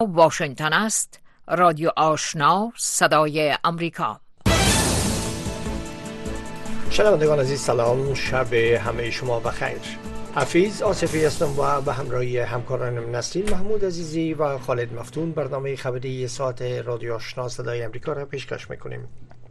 واشنگتن است. رادیو آشنا، صدای امریکا. شنوندگان عزیز سلام، شب همه شما بخیر. حفیظ آصفی هستم و به همراهی همکارانم نسرین محمود عزیزی و خالد مفتون برنامه خبری ساعت رادیو آشنا صدای امریکا را پیشکش میکنیم.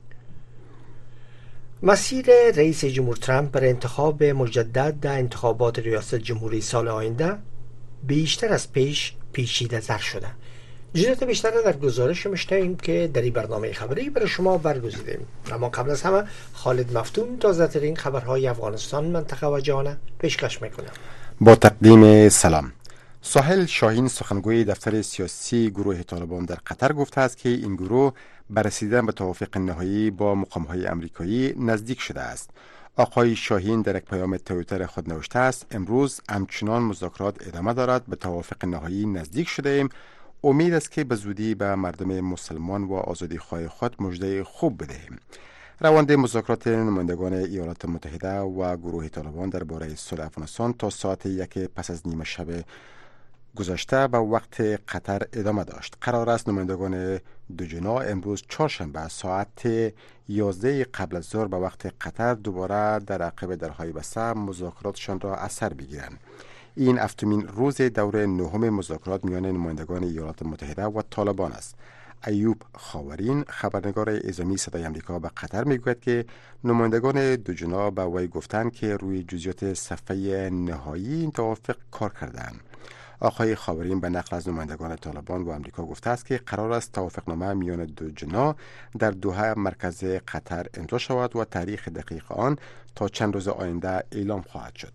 مسیر رئیس جمهور ترامپ برای انتخاب مجدد در انتخابات ریاست جمهوری سال آینده بیشتر از پیش پیچیده تر شده. جزئیات بیشتر در گزارش میشنویم که در این برنامه خبری برای شما برگزیدیم. اما قبل از همه خالد مفتون تازه ترین خبرهای افغانستان، منطقه و جهان پیشکش میکنه. با تقدیم سلام. سهیل شاهین سخنگوی دفتر سیاسی گروه طالبان در قطر گفته است که این گروه بر رسیدن به توافق نهایی با مقام‌های آمریکایی نزدیک شده است. آقای شاهین در یک پیام توییتر خود نوشته است: امروز همچنان مذاکرات ادامه دارد، به توافق نهایی نزدیک شده ایم. امید است که به زودی به مردم مسلمان و آزادیخواه خود مژده خوب بدهیم. روند مذاکرات نمایندگان ایالات متحده و گروه طالبان درباره صلح افغانستان تا ساعت 1 پس از نیمه شب گذشته به وقت قطر ادامه داشت. قرار است نمایندگان دو جنا امروز چهارشنبه ساعت 11 قبل از ظهر به وقت قطر دوباره در عقب درهای بسته مذاکراتشان را از سر بگیرند. این هفتمین روز دور نهم مذاکرات میان نمایندگان ایالات متحده و طالبان است. ایوب خاورین، خبرنگار اعزامی صدای امریکا، به قطر میگوید که نمایندگان دو جنا به وی گفتند که روی جزئیات صفحه نهایی این توافق کار کردند. آقای خاورین به نقل از نمایندگان طالبان و امریکا گفته است که قرار است توافقنامه میان دو جنا در دوحه مرکز قطر امضا شود و تاریخ دقیق آن تا چند روز آینده اعلام خواهد شد.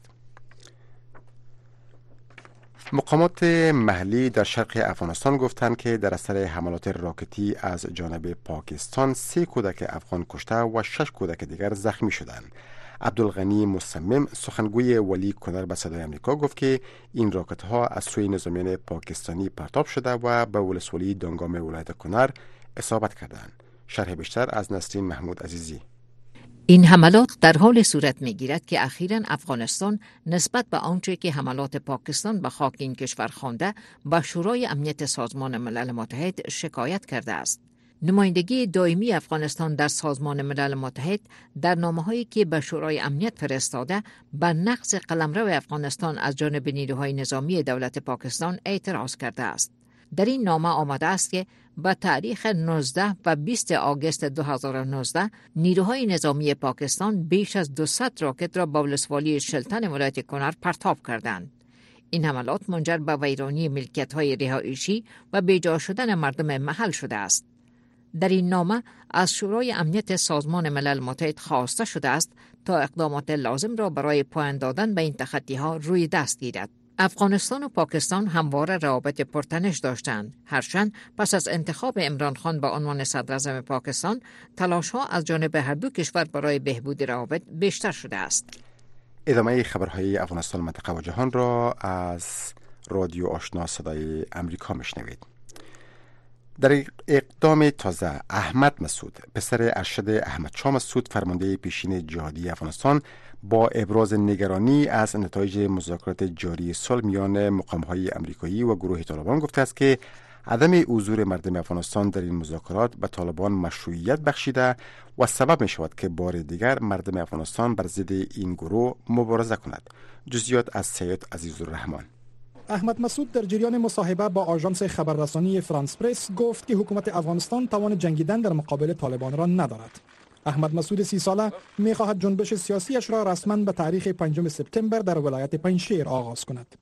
مقامات محلی در شرق افغانستان گفتند که در اثر حملات راکتی از جانب پاکستان 3 کودک افغان کشته و 6 کودک دیگر زخمی شدند. عبدالغنی مصمم، سخنگوی ولی کنر به صدای امریکا، گفت که این راکت ها از سوی نظامیان پاکستانی پرتاب شده و به ولسوالی دانگام ولایت کنر اصابت کردند. شرح بیشتر از نسرین محمود عزیزی. این حملات در حال صورت می‌گیرد که اخیراً افغانستان نسبت به آنچه که حملات پاکستان به خاک این کشور خوانده به شورای امنیت سازمان ملل متحد شکایت کرده است. نمایندگی دائمی افغانستان در سازمان ملل متحد در نامه‌هایی که به شورای امنیت فرستاده به نقض قلمرو افغانستان از جانب نیروهای نظامی دولت پاکستان اعتراض کرده است. در این نامه آمده است که به تاریخ 19 و 20 آگوست 2019 نیروهای نظامی پاکستان بیش از 200 راکت را به ولسوالی شلتن ولایت کنر پرتاب کردند. این حملات منجر به ویرانی ملکیت‌های رهایشی و بیجا شدن مردم محل شده است. در این نامه از شورای امنیت سازمان ملل متحد خواسته شده است تا اقدامات لازم را برای پایان دادن به این تخطی‌ها روی دست گیرد. افغانستان و پاکستان همواره روابط پرتنش داشتند. هرچند پس از انتخاب عمران خان به عنوان صدراعظم پاکستان، تلاش‌ها از جانب هر دو کشور برای بهبود روابط بیشتر شده است. ادامه خبرهای افغانستان، منطقه و جهان را از رادیو آشنا صدای امریکا میشنوید. در اقدام تازه، احمد مسعود، پسر ارشد احمد شاه مسعود، فرمانده پیشین جهادی افغانستان، با ابراز نگرانی از نتایج مذاکرات جاری صلح میان مقام‌های آمریکایی و گروه طالبان گفته است که عدم حضور مردم افغانستان در این مذاکرات به طالبان مشروعیت بخشیده و سبب می شود که بار دیگر مردم افغانستان بر ضد این گروه مبارزه کند. جزئیات از سید عزیزالرحمن. احمد مسعود در جریان مصاحبه با آژانس خبررسانی فرانس پرس گفت که حکومت افغانستان توان جنگیدن در مقابل طالبان را ندارد. احمد مسعود 30 ساله می‌خواهد جنبش سیاسیش را رسما به تاریخ 5 سپتامبر در ولایت پنجشیر آغاز کند.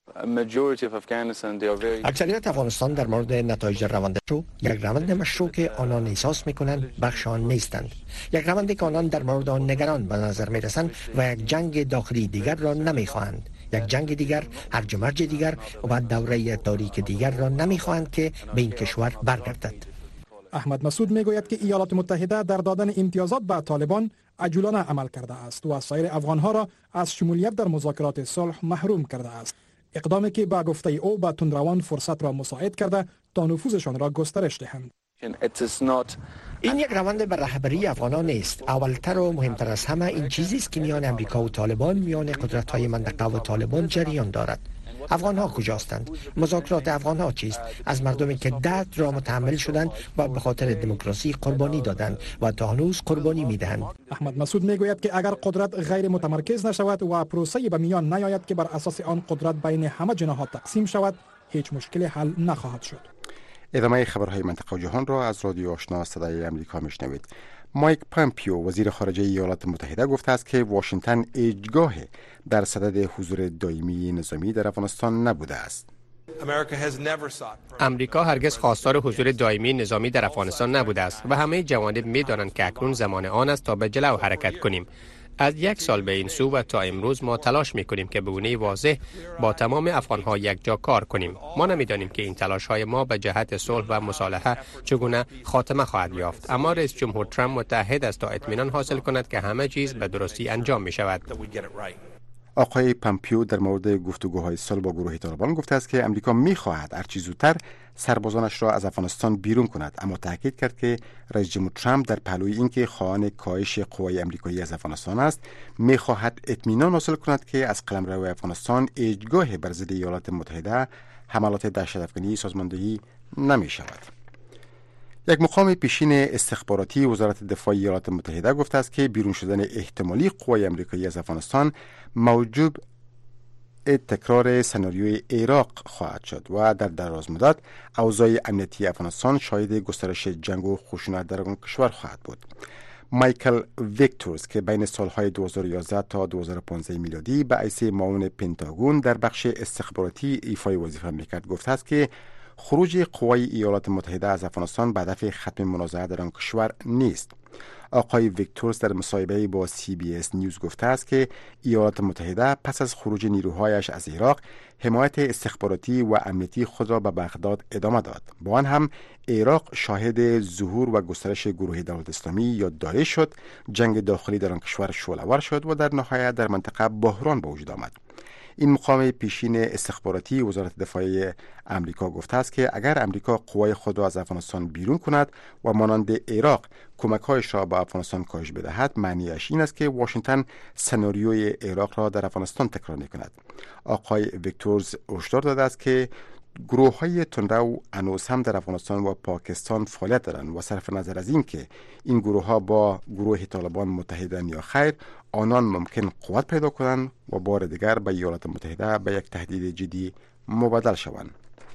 اکثریت افغانستان در مورد نتایج روند یک روند مشروع که آنان احساس می‌کنند بخش آن نیستند. یک روندی که آنان در مورد آن نگران به نظر می‌رسند و یک جنگ داخلی دیگر را نمی‌خواهند. یک جنگ دیگر، هرج و مرج دیگر و دوره تاریک دیگر را نمی‌خواهند که به این کشور برگردد. احمد مسعود میگوید که ایالات متحده در دادن امتیازات به طالبان عجولانه عمل کرده است و سایر افغانها را از شمولیت در مذاکرات صلح محروم کرده است. اقدامی که با گفته او به تندروان فرصت را مساعد کرده تا نفوذشان را گسترش دهند. این یک روند بر رهبری افغانان نیست. اولتر و مهمتر از همه این چیزی است که میان امریکا و طالبان، میان قدرت‌های منطقه و طالبان جریان دارد. افغان‌ها کجاستند؟ مذاکرات افغان‌ها چیست؟ از مردمی که درد را متحمل شدند و به خاطر دموکراسی قربانی دادند و تا هنوز قربانی می‌دهند. احمد مسعود میگوید که اگر قدرت غیر متمرکز نشود و پروسه به میان نیاید که بر اساس آن قدرت بین همه جناحات تقسیم شود، هیچ مشکلی حل نخواهد شد. ادامه خبرهای منطقه و جهان را از رادیو آشنا صدای امریکا میشنوید. مایک پامپیو وزیر خارجه ایالات متحده گفته است که واشنگتن هیچگاه در صدد حضور دائمی نظامی در افغانستان نبوده است. امریکا هرگز خواستار حضور دائمی نظامی در افغانستان نبوده است و همه جوانب می‌دانند که اکنون زمان آن است تا به جلو حرکت کنیم. از 1 سال به این سو و تا امروز ما تلاش می‌کنیم که به گونه واضح با تمام افغان‌ها یک جا کار کنیم. ما نمی‌دانیم که این تلاش‌های ما به جهت صلح و مصالحه چگونه خاتمه خواهد یافت، اما رئیس جمهور ترامپ متعهد است تا اطمینان حاصل کند که همه چیز به درستی انجام می‌شود. آقای پامپیو در مورد گفتگوهای صلح با گروه طالبان گفته است که امریکا می‌خواهد هرچه زودتر سربازانش را از افغانستان بیرون کند، اما تاکید کرد که رئیس جمهور ترامپ در پهلوی اینکه خواهان کاهش قوای آمریکایی از افغانستان است، می‌خواهد اطمینان حاصل کند که از قلمرو افغانستان هیچگاه بر ضد ایالات متحده حملات دهشت‌افکنی سازماندهی نمی‌شود. یک مقام پیشین استخباراتی وزارت دفاع ایالات متحده گفته است که بیرون شدن احتمالی قوای آمریکایی از افغانستان موجب تکرار سناریوی عراق خواهد شد و در دراز مدت اوضاع امنیتی افغانستان شاهد گسترش جنگ و خشونت در آن کشور خواهد بود. مایکل ویکتورز که بین سالهای 2011 تا 2015 میلادی به حیث معاون پنتاگون در بخش استخباراتی ایفای وظیفه میکرد گفته است که خروج قوای ایالات متحده از افغانستان به هدف ختم منازعه در آن کشور نیست. آقای ویکتورز در مصاحبه با CBS نیوز گفته است که ایالات متحده پس از خروج نیروهایش از عراق حمایت استخباراتی و امنیتی خود را به بغداد ادامه داد. با آن هم عراق شاهد ظهور و گسترش گروه دولت اسلامی یا داعش شد، جنگ داخلی در آن کشور شعله‌ور شد و در نهایت در منطقه بحران به وجود آمد. این مقام پیشین استخباراتی وزارت دفاع امریکا گفته است که اگر امریکا قوای خود را از افغانستان بیرون کند و مانند عراق کمک‌هایش را به افغانستان کاهش بدهد، معنیش این است که واشنگتن سناریوی عراق را در افغانستان تکرار می‌کند. آقای ویکتورز هشدار داده است که گروه‌های تندرو هنوز هم در افغانستان و پاکستان فعالیت دارند و صرف نظر از این که این گروه‌ها با گروه طالبان متحدن یا خیر، آنان ممکن قوت پیدا کنند و بار دیگر به ایالات متحده به یک تهدید جدی مبادل شوند.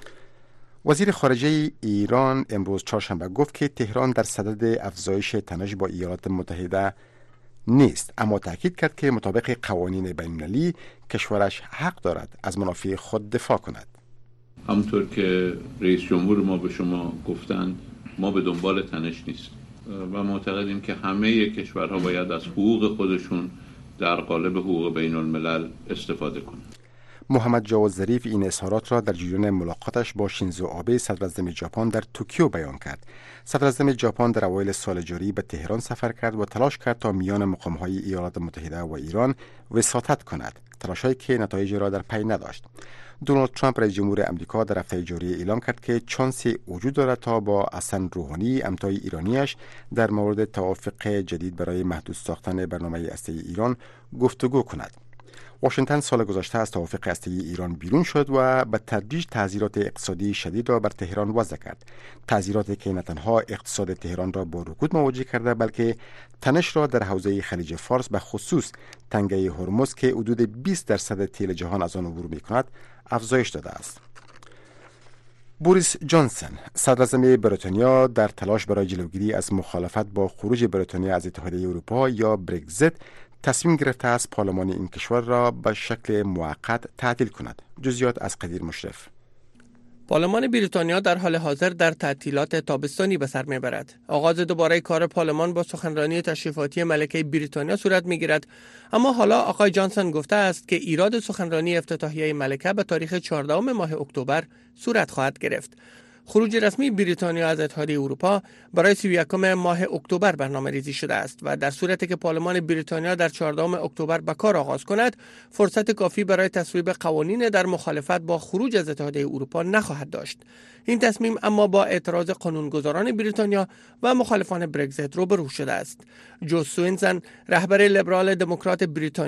وزیر خارجه ایران امروز چهارشنبه گفت که تهران در صدد افزایش تنش با ایالات متحده نیست، اما تاکید کرد که مطابق قوانین بین‌المللی کشورش حق دارد از منافع خود دفاع کند. همونطور که رئیس جمهور ما به شما گفتند، ما به دنبال تنش نیستیم و معتقدیم که همه کشورها باید از حقوق خودشون در قالب حقوق بین الملل استفاده کنند. محمد جواد ظریف این اظهارات را در جریان ملاقاتش با شینزو آبه صدر اعظم ژاپن در توکیو بیان کرد. صدر اعظم ژاپن در اوایل سال جاری به تهران سفر کرد و تلاش کرد تا میان مقام‌های ایالات متحده و ایران وساطت کند، تلاشی که نتایجی را در پی نداشت. دونالد ترامپ رئیس جمهور امریکا در هفته جاری اعلام کرد که چانسی وجود دارد تا با حسن روحانی همتای ایرانیش در مورد توافق جدید برای محدود ساختن برنامه هسته‌ای ایران گفتگو کند. واشنگتن سال گذشته از توافق هسته‌ای ایران بیرون شد و به تدریج تعزیرات اقتصادی شدید را بر تهران وضع کرد. تعزیراتی که نه تنها اقتصاد تهران را با رکود مواجه کرده، بلکه تنش را در حوزه خلیج فارس به خصوص تنگه هرمز که حدود 20% تیل جهان از آن عبور می‌کند افزایش داده است. بوریس جانسون صدر اعظم بریتانیا در تلاش برای جلوگیری از مخالفت با خروج بریتانیا از اتحادیه اروپا یا برگزیت تصمیم گرفته است پارلمان این کشور را به شکل موقت تعطیل کند. جزئیات از قدیر مشرف. پارلمان بریتانیا در حال حاضر در تعطیلات تابستانی به سر میبرد. آغاز دوباره کار پارلمان با سخنرانی تشریفاتی ملکه بریتانیا صورت میگیرد، اما حالا آقای جانسون گفته است که ایراد سخنرانی افتتاحیه ملکه به تاریخ 14 ماه اکتبر صورت خواهد گرفت. خروج رسمی بریتانیا از اتحادیه اروپا برای 31 ماه اکتبر برنامه‌ریزی شده است و در صورتی که پارلمان بریتانیا در 14 اکتبر به کار آغاز کند، فرصت کافی برای تصویب قوانین در مخالفت با خروج از اتحادیه اروپا نخواهد داشت. این تصمیم اما با اعتراض قانونگذاران بریتانیا و مخالفان برگزیت روبرو شده است. جو سوینسن رهبر لیبرال دموکرات بریتانیا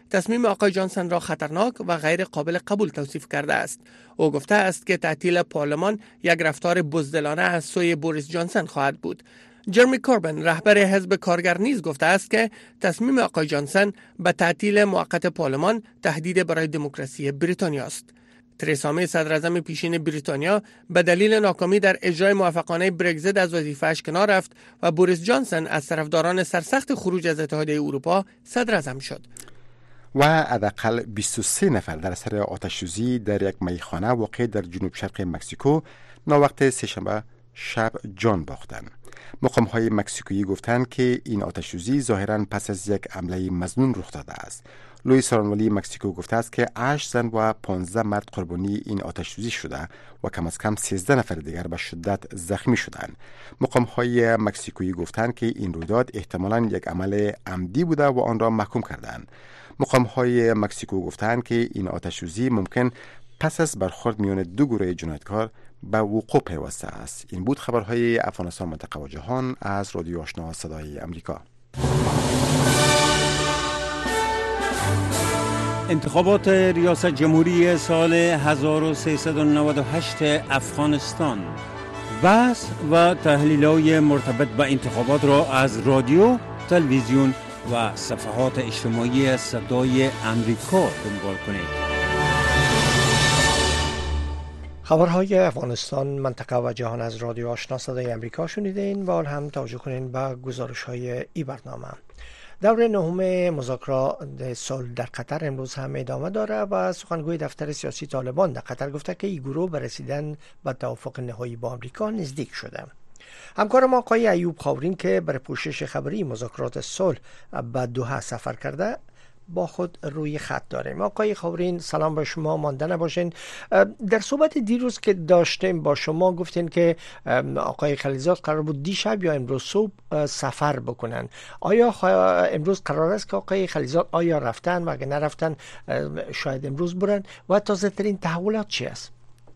تصمیم آقای جانسن را خطرناک و غیر قابل قبول توصیف کرده است. او گفته است که تعطیل پارلمان یک رفتار بزدلانه از سوی بوریس جانسن خواهد بود. جرمی کوربن رهبر حزب کارگر نیز گفته است که تصمیم آقای جانسن به تعطیل موقت پارلمان تهدید برای دموکراسی بریتانیا است. تریسا می صدراعظم پیشین بریتانیا به دلیل ناکامی در اجرای موافقانه برگزیت از وظیفه‌اش کنار رفت و بوریس جانسن از طرفداران سرسخت خروج از اتحادیه اروپا صدراعظم شد. و حداقل 23 نفر در اثر آتش‌سوزی در یک میخانه واقع در جنوب شرق مکزیکو ناوقت سه‌شنبه شب جان باختند. مقام‌های مکزیکویی گفتند که این آتش‌سوزی ظاهراً پس از یک حمله مظنون رخ داده است. لوئیس رانوالی مکزیکو گفته است که 8 زن و 15 مرد قربانی این آتش‌سوزی شده و کم از کم 13 نفر دیگر به شدت زخمی شدند. مقام‌های مکزیکویی گفتند که این رویداد احتمالاً یک عمل عمدی بوده و آن را محکوم کردند. مقام‌های مکزیکو گفتند که این آتش‌سوزی ممکن پس از برخورد میان دو گروه جنایتکار به وقوع پیوسته است. این بود خبرهای افغانستان، منطقه و جهان از رادیو آشنا صدای امریکا. انتخابات ریاست جمهوری سال 1398 افغانستان. بحث و تحلیل‌های مرتبط با انتخابات را از رادیو، تلویزیون و صفحات اجتماعی صدای امریکا دنبال کنید. خبرهای افغانستان، منطقه و جهان از رادیو آشنا صدای امریکا شنیدین و هم توجه کنین به گزارش‌های این برنامه. دور نهم مذاکرات صلح در قطر امروز هم ادامه داره و سخنگوی دفتر سیاسی طالبان در قطر گفته که این گروه به رسیدن به توافق نهایی با آمریکا نزدیک شده. همکار ما آقای ایوب خاورین که برای پوشش خبری مذاکرات صلح به دوحه سفر کرده با خود روی خط داریم. آقای خاورین، سلام به شما، مانده نباشین. در صحبت دیروز که داشتیم با شما گفتین که آقای خلیزاد قرار بود دیشب یا امروز صبح سفر بکنن. آیا امروز قرار است که آقای خلیزاد آیا رفتن و اگه نرفتن شاید امروز برن و تازه ترین تحولات چی است؟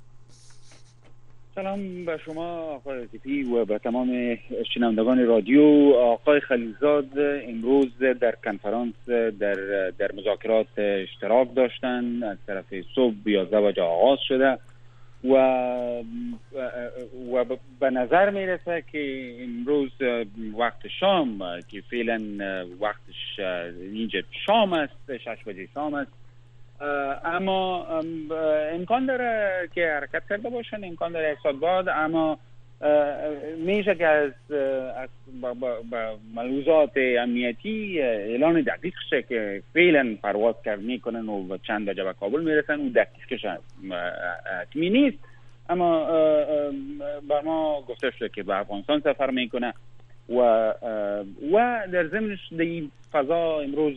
سلام به شما آقای تیپی و به تمام شنوندگان رادیو. آقای خلیزاد امروز در کنفرانس در مذاکرات اشتراک داشتن. از طرف صبح 11 بجه آغاز شده و به نظر میرسه که امروز وقت شام که فعلا وقتش اینجا شام است، 6 بجه شام است، اما امکان داره که حرکت کرده باشن، امکان داره یک ساعت بعد، اما میشه که از ملحوظات امنیتی اعلان دقیق شه که فعلا پرواز میکنن و چند بجه به کابل میرسن و دقیقش حتمی نیست، اما بر ما گفته شده که به افغانستان سفر میکنه و در ضمنش در این فضا امروز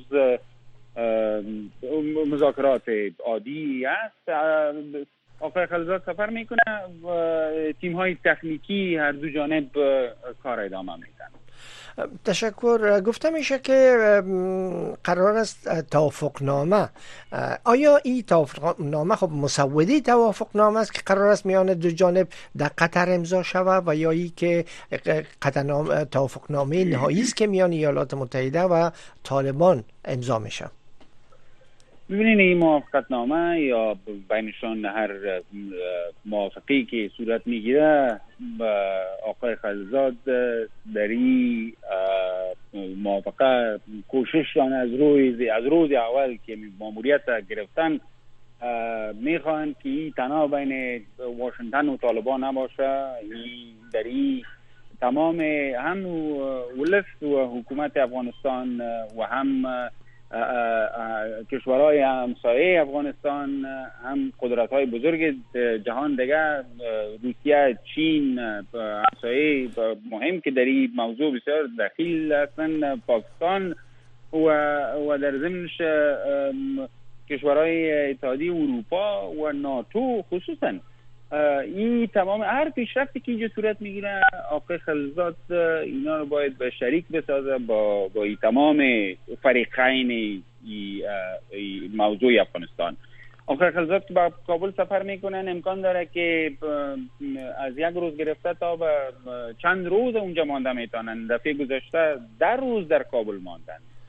مذاکرات عادی است. آقای خلیزاد سفر میکنه و تیم های تکنیکی هر دو جانب کار ادامه میدن. تشکر. گفته میشه که قرار است توافقنامه. آیا این توافقنامه خب مسودی توافقنامه است که قرار است میان دو جانب در قطر امضا شود و یا ای که توافقنامه نهایی است که میان ایالات متحده و طالبان امضا میشه؟ ببینید این موافقتنامه یا بینشان هر موافقی که صورت میگیره، آقای خلیزاد در این موافقه کوشششان از روز اول که ماموریت گرفتن میخواهند که این تنها بین واشنگتن و طالبان نباشه. در این تمام هم ولس و حکومت افغانستان و هم کشورهای همسایه افغانستان، هم قدرت‌های بزرگ جهان دیگر، روسیه، چین، همسایه مهم که در این موضوع بسیار دخیل هستند، پاکستان و در ضمنش کشورهای اتحادیه اروپا و ناتو خصوصا. این تمام هر پیشرفتی که اینجا صورت میگیره آقای خلیزاد اینا رو باید به شریک بسازه با این تمام فریقین موضوع افغانستان. آقای خلیزاد که با کابل سفر میکنن امکان داره که از یک روز گرفته تا به چند روز اونجا مانده میتونن. دفعه گذشته 10 روز در کابل ماندن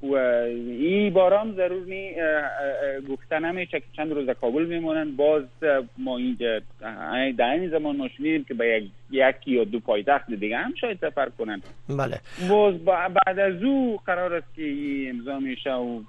و این بارام ضرور نی گفتن همیشه که چند روز کابل میمونن. باز ما اینجا در این زمان ما شنیدیم که به یکی یا دو پایتخت دیگه هم شاید سفر کنن. بله. باز بعد از او قرار است که این امضا میشه و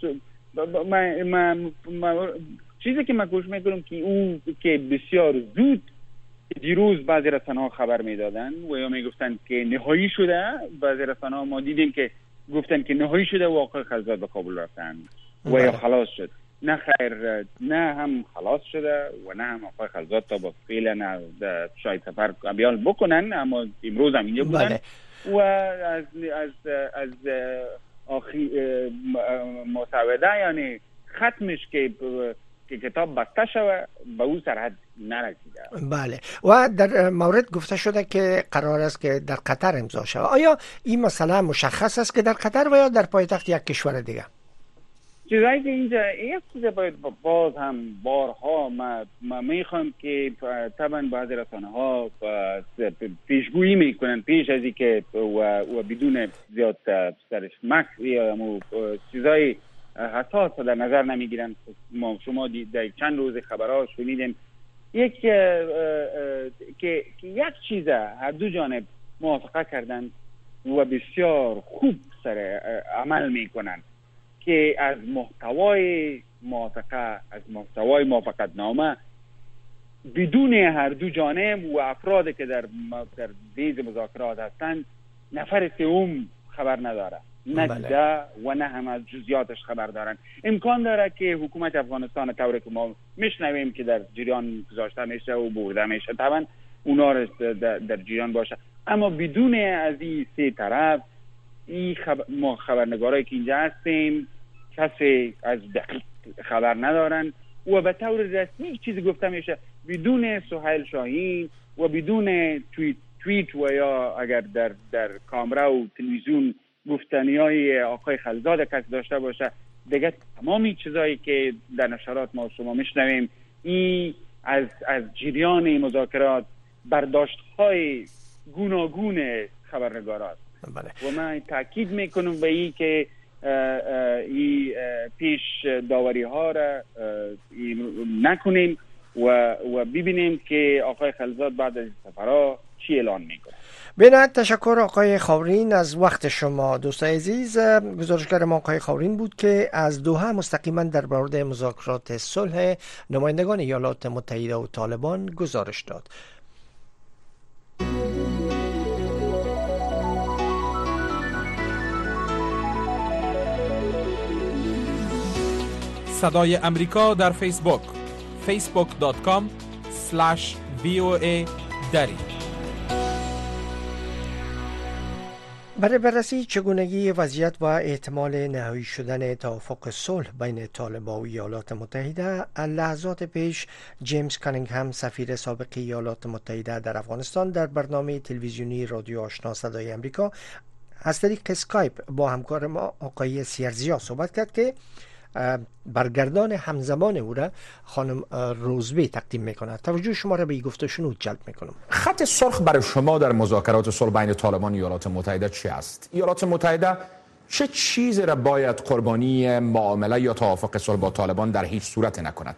چیزی که من گوش میکنم که اون که بسیار زود دیروز بعضی رسانه‌ها خبر میدادن و یا میگفتن که نهایی شده. بعضی رسانه‌ها ما دیدیم که گفتن که نهایی شده و آقای خلزاد به کابل رفتن و یا خلاص شد. نه خیر، نه هم خلاص شده و نه هم آقای خلزاد تا با فعلا شاید سفر بیان بکنن، اما امروز هم اینجا بودن. بله. و از آخری مسوده یعنی ختمش که کتاب بسته شده به اون سرحد نرسیده. بله. و در مورد گفته شده که قرار است که در قطر امضا شود. آیا این مسئله مشخص است که در قطر و یا در پایتخت یک کشور دیگه؟ چیزایی که اینجا یک چیز باید باز هم بارها ما میخوام که طبعا بعضی رسانه ها پیشگویی میکنن پیش از اینکه و بدون زیاد سرش مکس یا چیزای حساس در نظر نمیگیرن. شما در چند روز خبرها شنیدیم که یک چیز هر دو جانب موافقه کردن و بسیار خوب سر عمل میکنن که از محتوای موافقه، از محتوای موافقتنامه بدون هر دو جانب و افرادی که در دیز مذاکرات هستند نفر سوم خبر نداره، نه دیده و نه هم از جزئیاتش خبر دارن. امکان داره که حکومت افغانستان طوری که ما میشنویم که در جریان گذاشته میشه و برده میشه طبعا اونا در جریان باشه، اما بدون از این سه طرف ما خبرنگارایی که اینجا هستیم کسی از دقیق خبر ندارن و به طور رسمی چیزی گفته میشه بدون سهیل شاهین و بدون توییت و یا اگر در کامرا و تلویزیون گفتنیای آقای خلزاد کسی داشته باشه دیگه تمامی چیزایی که در نشرات ما شما میشنویم این از جریان مذاکرات برداشت‌های گوناگون خبرنگارات. و من تاکید میکنم به این که این پیش داوری ها را نکنیم و ببینیم که آقای خلزاد بعد از سفرها چی اعلان میکنه. بنابراین تشکر آقای خاورین از وقت شما. دوستان عزیز، گزارشگر ما آقای خاورین بود که از دوحه مستقیما در مورد مذاکرات صلح نمایندگان ایالات متحده و طالبان گزارش داد. صدای امریکا در فیسبوک facebook.com/VOA دری. برای بررسی چگونگی وضعیت و احتمال نهایی شدن توافق صلح بین طالبان و ایالات متحده، لحظات پیش جیمز کانینگهم سفیر سابق ایالات متحده در افغانستان در برنامه تلویزیونی رادیو آشنا صدای امریکا از طریق اسکایپ با همکار ما آقای سیرزیا صحبت کرد که برگردان همزمان او را خانم روزبی تقدیم میکند. توجه شما را به این گفتشون جلب میکنم. خط سرخ برای شما در مذاکرات صلح بین طالبان و ایالات متحده چی است؟ ایالات متحده چه چیزی را باید قربانی معامله یا توافق صلح با طالبان در هیچ صورت نکند؟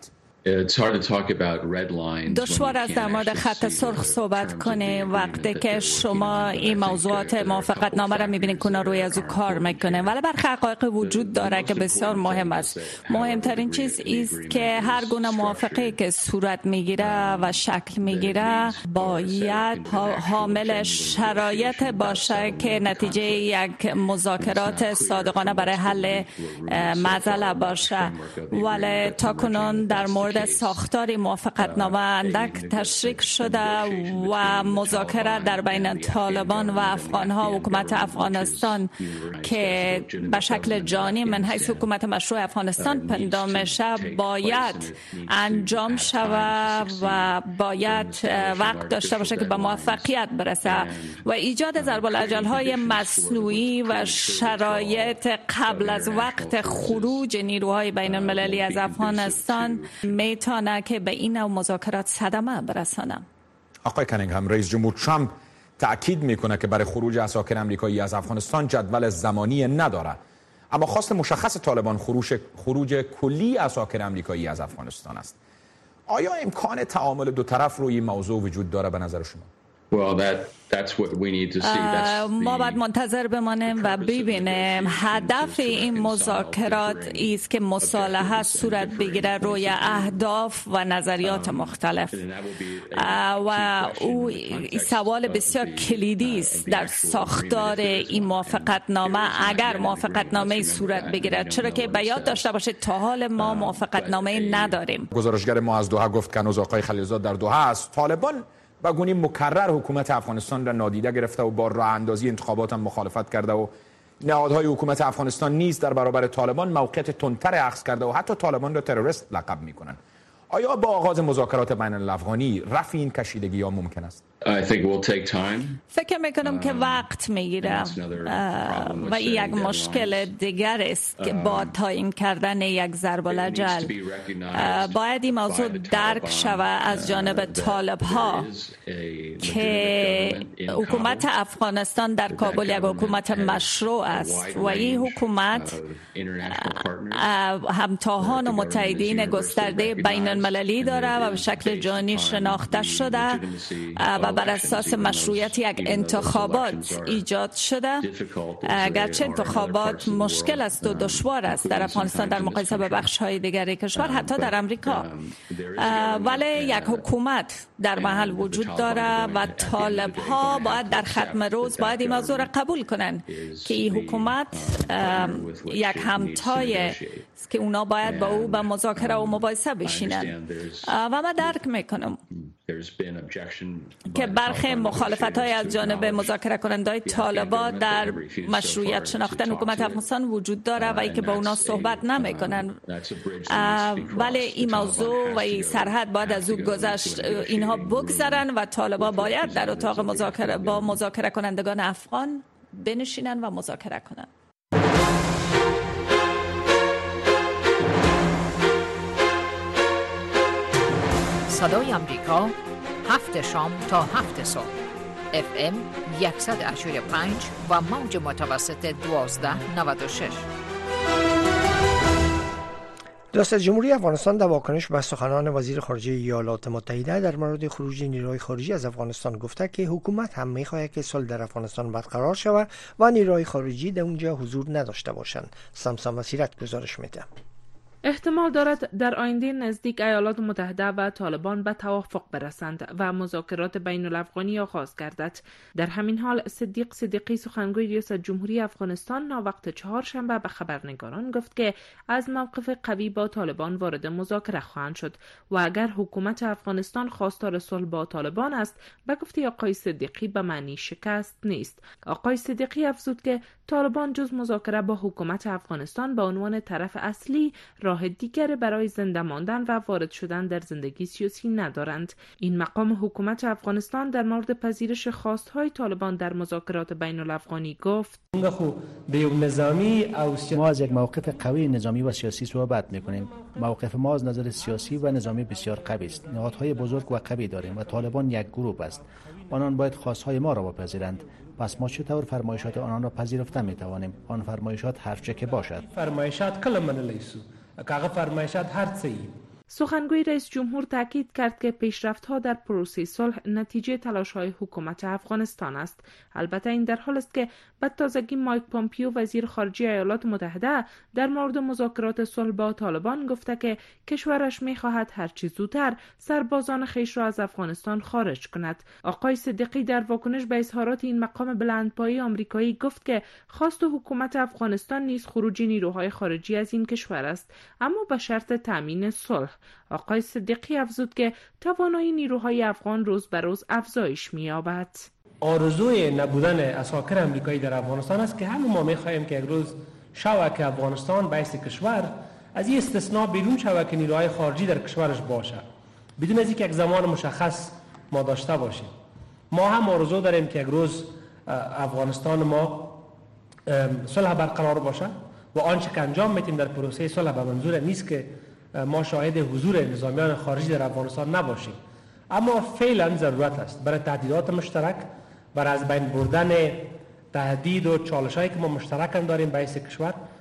دشوار است در مورد خط سرخ صحبت کنه وقتی که شما این موضوعات موافقتنامه را میبینید که روی از او کار میکنه، ولی برخی حقایق وجود داره که بسیار مهم است. مهمترین چیز است که هر گونه موافقه که صورت میگیره و شکل میگیره باید حامل شرایط باشه که نتیجه یک مذاکرات صادقانه برای حل معضله باشه. ولی تاکنون در مورد ساختار موافقتنامه اندک تشریک شده و مذاکره در بین طالبان و افغانها و حکومت افغانستان که به شکل جانی من حیث حکومت مشروع افغانستان پندام میشه باید انجام شود و باید وقت داشته باشه که به موفقیت برسه و ایجاد ضرب الاجل‌های مصنوعی و شرایط قبل از وقت خروج نیروهای بین المللی از افغانستان میتونه که به این نوع مذاکرات صدمه برسانه. آقای کانینگهم، رئیس جمهور ترامپ تأکید میکنه که برای خروج عساکر امریکایی از افغانستان جدول زمانی نداره، اما خواست مشخص طالبان خروج کلی عساکر آمریکایی از افغانستان است. آیا امکان تعامل دو طرف روی این موضوع وجود داره به نظر شما؟ ما باید منتظر بمانیم و ببینیم. هدف این مذاکرات است که مصالحه صورت بگیره روی اهداف و نظریات مختلف و او سوال بسیار کلیدی است در ساختار این موافقتنامه. اگر موافقتنامه صورت بگیره، چرا که به یاد داشته باشید تا حال ما موافقتنامه نداریم. گزارشگر ما از دوحه گفت که هنوز آقای خلیلزاد در دوحه است. طالبان با گونه مکرر حکومت افغانستان را نادیده گرفته و با راه اندازی انتخابات هم مخالفت کرده و نهادهای حکومت افغانستان نیز در برابر طالبان موقعیت تندتر اخذ کرده و حتی طالبان را تروریست لقب می‌کنند. آیا با آغاز مذاکرات بین الافغانی رفع این کشیدگی‌ها ممکن است؟ فکر میکنم که وقت میگیره و این یک مشکل دیگر است که با تعیین کردن یک ضرب الاجل باید این موضوع درک شود از جانب طالب ها که حکومت افغانستان در کابل یک حکومت مشروع است و این حکومت همتاهان و متحدین گسترده بین المللی داره و به شکل جهانی شناخته شده و بر اساس مشروعیت یک انتخابات ایجاد شده. اگرچه انتخابات مشکل است و دشوار است در افغانستان در مقایسه با بخش‌های دیگر کشور، حتی در امریکا، ولی یک حکومت در محل وجود داره و طالب‌ها باید در ختم روز باید این موضوع را قبول کنن که این حکومت یک همتای که اونا باید با او به مذاکره و مباحثه بشینن و من درک میکنم که برخی مخالفت‌های از جانب مذاکره کننده‌های طالبان در مشروعیت شناختن حکومت افغانستان وجود داره و ای که با اونا صحبت نمیکنن، ولی این موضوع و این سرحد باید از او گذشت اینها بگذرن و طالبان باید در اتاق مذاکره با مذاکره کنندگان افغان بنشینن و مذاکره کنن. صدای امریکا 7 شام تا 7 صبح FM 185 و موج متوسط 1296. ریاست جمهوری افغانستان در واکنش به سخنان وزیر خارجه ایالات متحده در مورد خروج نیروهای خارجی از افغانستان گفته که حکومت هم می‌خواهد که صلح در افغانستان برقرار شود و نیروهای خارجی در اونجا حضور نداشته باشند. سمسام مسیرت گزارش میده. احتمال دارد در آینده نزدیک ایالات متحده و طالبان به توافق برسند و مذاکرات بین الافغانی آغاز گردد. در همین حال صدیق صدیقی سخنگوی ریاست جمهوری افغانستان ناوقت چهارشنبه به خبرنگاران گفت که از موقف قوی با طالبان وارد مذاکره خواهند شد و اگر حکومت افغانستان خواستار صلح با طالبان است، به گفته آقای صدیقی به معنی شکست نیست. آقای صدیقی افزود که طالبان جز مذاکره با حکومت افغانستان به عنوان طرف اصلی راه دیگر برای زنده ماندن و وارد شدن در زندگی سیاسی ندارند. این مقام حکومت افغانستان در مورد پذیرش خواستهای طالبان در مذاکرات بین الافغانی گفت: ما از یک موقف قوی نظامی و سیاسی صحبت می‌کنیم. موقف ما از نظر سیاسی و نظامی بسیار قوی است. نهادهای بزرگ و قوی داریم و طالبان یک گروه است. آنان باید خواستهای ما را بپذیرند. پس ما چطور فرمایشات آنان را پذیرفته می‌توانیم؟ آن فرمایشات هرچه که باشد. فرمایشات کله منلیسو. کاغه فرمایشات هر چی. سخنگوی رئیس جمهور تاکید کرد که پیشرفت‌ها در پروسه صلح نتیجه تلاش‌های حکومت افغانستان است. البته این در حال است که به تازگی مایک پامپیو وزیر خارجه ایالات متحده در مورد مذاکرات صلح با طالبان گفته که کشورش می‌خواهد هر چه زودتر سربازان خویش را از افغانستان خارج کند. آقای صدیقی در واکنش به اظهارات این مقام بلندپایه آمریکایی گفت که خواست حکومت افغانستان نیز خروج نیروهای خارجی از این کشور است، اما به شرط تامین صلح. آقای صدیقی افزود که توانایی نیروهای افغان روز به روز افزایش می‌یابد. آرزوی نبودن عساکر آمریکایی در افغانستان است که همه ما می‌خواهیم که یک روز شود که افغانستان بایست کشور از این استثناء بیرون شود که نیروهای خارجی در کشورش باشه، بدون از اینکه یک زمان مشخص ما داشته باشیم. ما هم آرزو داریم که یک روز افغانستان ما صلح برقرار باشه و آنچه که انجام میدیم در پروسه صلح به منظور نیست که ما شاهد حضور نظامیان خارجی در افغانستان نباشیم، اما فعلا ضرورت است برای تهدیدات مشترک، برای از بین بردن تهدید و چالش‌هایی که ما مشترک داریم به کشور،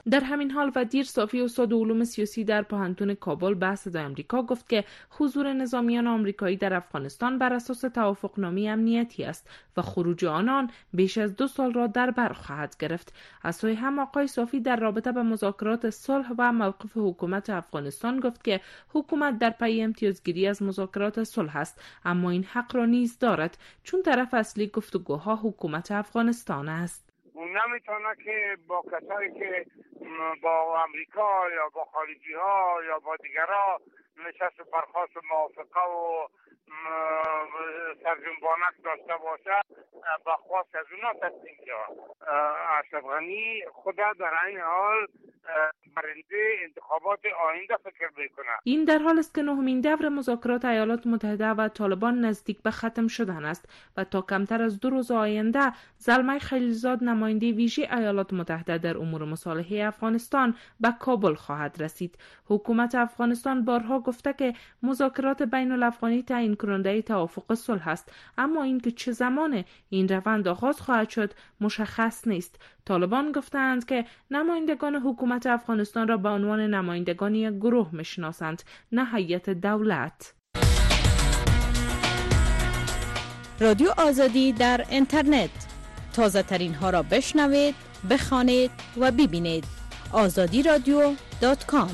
در همین حال ودیر صافی استاد علوم سیاسی در پوهنتون کابل به صدای آمریکا گفت که حضور نظامیان آمریکایی در افغانستان بر اساس توافقنامه امنیتی است و خروج آنان بیش از 2 سال را در بر خواهد گرفت. از سوی هم آقای صافی در رابطه با مذاکرات صلح و موقف حکومت افغانستان گفت که حکومت در پی امتیازگیری از مذاکرات صلح است، اما این حق را نیز دارد چون طرف اصلی گفتگوها حکومت افغانستان است. نمیتونه که با کسایی که با امریکا یا با خارجی ها یا با دیگرها نشست و برخاست و موافقه و سرجنبانک داشته باشه با خواست از اونا تصمیم گرفت. اشرف غنی خدا در این حال برنده انتخابات آینده فکر میکنه. این در حال است که نهمین دور مذاکرات ایالات متحده و طالبان نزدیک به ختم شدن است و تا کمتر از 2 روز آینده زلمه خلیلزاد نماینده ویژه ایالات متحده در امور مصالحه افغانستان به کابل خواهد رسید. حکومت افغانستان بارها گفته که مذاکرات بین الافغانی تعیین کننده توافق صلح است، اما اینکه چه زمان این روند آغاز خواهد شد مشخص نیست. طالبان گفتند که نمایندگان حکومت افغانستان را به عنوان نمایندگان یک گروه میشناسند، نه هیئت دولت. رادیو آزادی در اینترنت، تازه ترین ها را بشنوید، بخوانید و ببینید. azadiradio.com.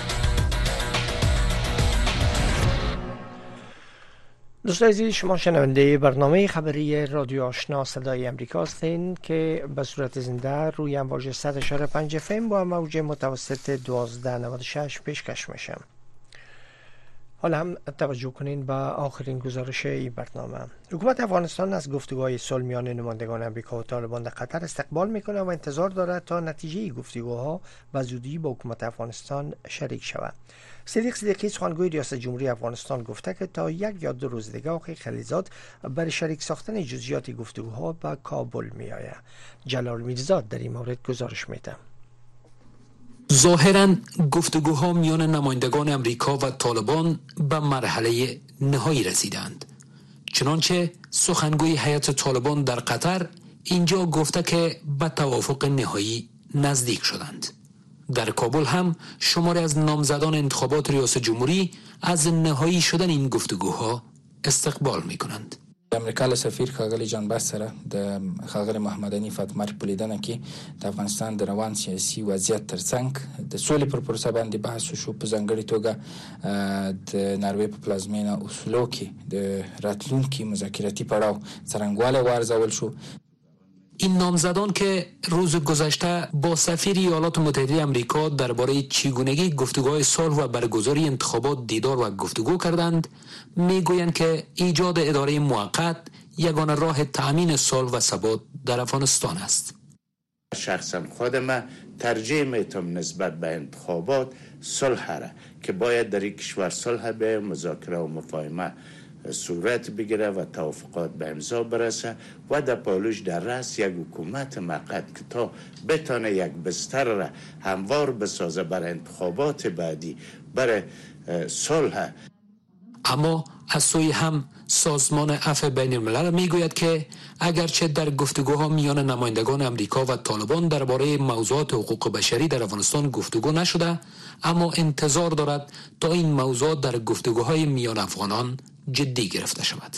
دوستان عزیز، شما شنونده برنامه خبری رادیو آشنا صدای امریکا هستین که به صورت زنده روی امواج 100.5 FM با موج متوسط 1296 پیشکش میشه. حالا هم توجه کنین به آخرین گزارش این برنامه. حکومت افغانستان از گفتگوهای صلح میان نمایندگان امریکا و طالبان در قطر استقبال میکنه و انتظار دارد تا نتیجه گفتگوها به زودی با حکومت افغانستان شریک شود. صدیق صدیقی سخنگوی ریاست جمهوری افغانستان گفته که تا 1 یا 2 روز دیگه آقای خلیلزاد برای شریک ساختن جزئیات گفتگوها به کابل میآید. جلال میرزاد در این مورد گزارش میده. ظاهراً گفتگوها میان نمایندگان امریکا و طالبان به مرحله نهایی رسیدند. چنانچه سخنگوی هیئت طالبان در قطر اینجا گفته که به توافق نهایی نزدیک شدند. در کابل هم شماری از نامزدان انتخابات ریاست جمهوری از نهایی شدن این گفتگوها استقبال می کنند. امریکا له سفیر ښاغلي جان باس سره د ښاغلي محمد حنیف اتمر په لیدنه کې د افغانستان د روان سیاسي وضعیت ترڅنګ د سولې پر پروسه باندې بحث وشو. په ځانګړې توګه د ناروې په پلازمینه اوسلو کې د راتلونکي مذاکراتي پړاو څرنګوالی وارزول شو. این نامزدان که روز گذشته با سفیر ایالات متحده امریکا درباره چگونگی گفتگوهای صلح و برگزاری انتخابات دیدار و گفتگو کردند، میگویند که ایجاد اداره موقت یگانه راه تأمین صلح و ثبات در افغانستان است. شخصا خودم ترجیح میتم نسبت به انتخابات صلح را که باید در این کشور صلح به مذاکره و مفاهمه صورت بگیره و توافقات به امضا برسه و در پالوش در رأس یک حکومت موقت که تا بتانه یک بستر را هموار بسازه برای انتخابات بعدی برای صلح. اما از سوی هم سازمان عفو بین الملل میگوید که اگرچه در گفتگوها میان نمایندگان امریکا و طالبان درباره موضوعات حقوق بشری در افغانستان گفتگو نشده، اما انتظار دارد تا این موضوعات در گفتگوهای میان افغانان جدی گرفته شود.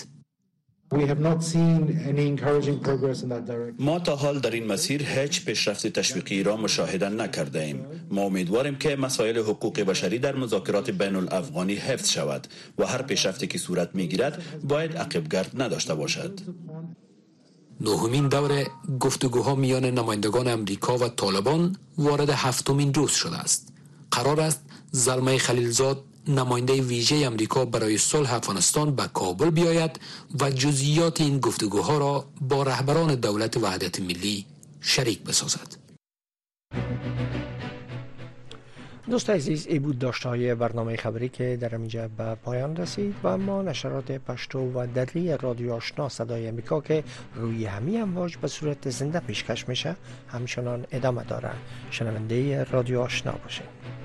ما تا حال در این مسیر هیچ پیشرفت تشویقی را مشاهده نکرده ایم. ما امیدواریم که مسائل حقوق بشری در مذاکرات بین الافغانی حفظ شود و هر پیشرفتی که صورت میگیرد باید عقب‌گرد نداشته باشد. نهمین دور گفتگوها میان نمایندگان امریکا و طالبان وارد 7مین روز شده است. قرار است زلمه خلیلزاد نماینده ویژه امریکا برای صلح افغانستان به کابل بیاید و جزئیات این گفتگوها را با رهبران دولت وحدت ملی شریک بسازد. دوست عزیز، ای بود داشته‌های برنامه خبری که در اینجا به پایان رسید و اما نشرات پشتو و دری رادیو آشنا صدای امریکا که روی همین امواج به صورت زنده پیشکش میشه همچنان ادامه داره. شنونده رادیو آشنا باشید.